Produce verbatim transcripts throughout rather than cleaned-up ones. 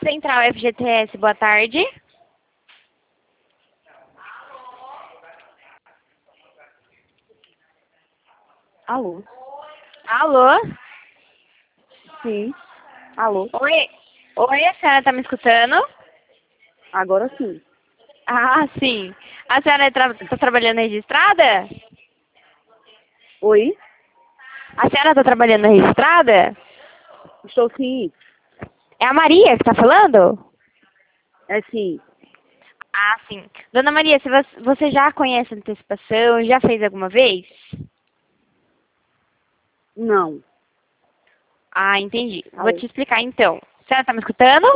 Central F G T S, boa tarde. Alô? Alô? Sim. Alô? Oi? Oi, a senhora tá me escutando? Agora sim. Ah, sim. A senhora está tra tá trabalhando registrada? Oi? A senhora está trabalhando registrada? Estou sim. É a Maria que está falando? É sim. Ah, sim. Dona Maria, se você você já conhece a antecipação, já fez alguma vez? Não. Ah, entendi. Vou Alô? te explicar então. A senhora está me escutando?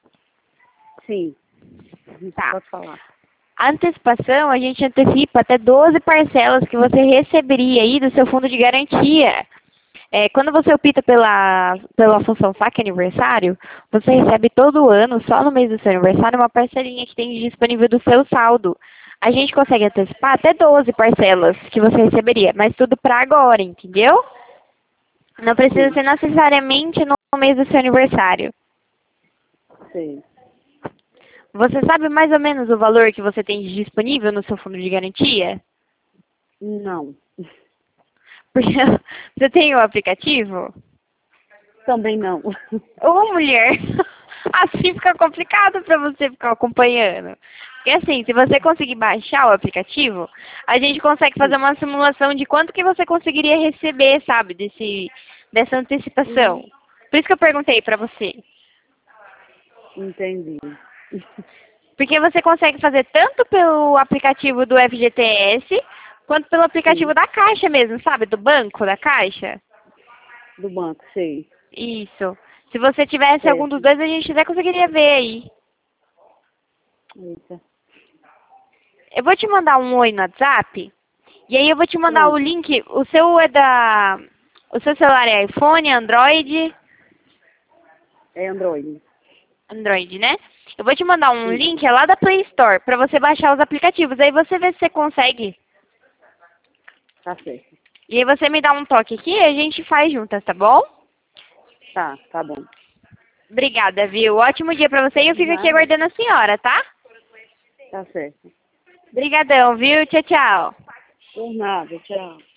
Sim. Tá. Pode falar. A antecipação, a gente antecipa até doze parcelas que você receberia aí do seu fundo de garantia. É, quando você opta pela, pela função saque aniversário, você recebe todo ano, só no mês do seu aniversário, uma parcelinha que tem disponível do seu saldo. A gente consegue antecipar até doze parcelas que você receberia, mas tudo para agora, entendeu? Não precisa Sim. ser necessariamente no mês do seu aniversário. Sei. Você sabe mais ou menos o valor que você tem disponível no seu fundo de garantia? Não. Porque você tem o aplicativo? Também não. Ô, mulher, assim fica complicado para você ficar acompanhando. Porque assim, se você conseguir baixar o aplicativo, a gente consegue fazer uma simulação de quanto que você conseguiria receber, sabe, desse, dessa antecipação. Por isso que eu perguntei para você. Entendi. Porque você consegue fazer tanto pelo aplicativo do F G T S, quanto pelo aplicativo Sim. da Caixa mesmo, sabe, do banco da Caixa. Do banco, sei. Isso. Se você tivesse algum dos Certo. dois, a gente até conseguiria ver aí. Eita. Eu vou te mandar um oi no WhatsApp. E aí eu vou te mandar o Pronto. link. O seu é da... O seu celular é iPhone, Android? É Android. Android, né? Eu vou te mandar um Isso. link, é lá da Play Store, pra você baixar os aplicativos. Aí você vê se você consegue. Tá certo. E aí você me dá um toque aqui e a gente faz juntas, tá bom? Tá, tá bom. Obrigada, viu? Ótimo dia pra você e eu fico aqui Nada. aguardando a senhora, tá? Tá certo. Obrigadão, viu? Tchau, tchau. Por nada. Tchau.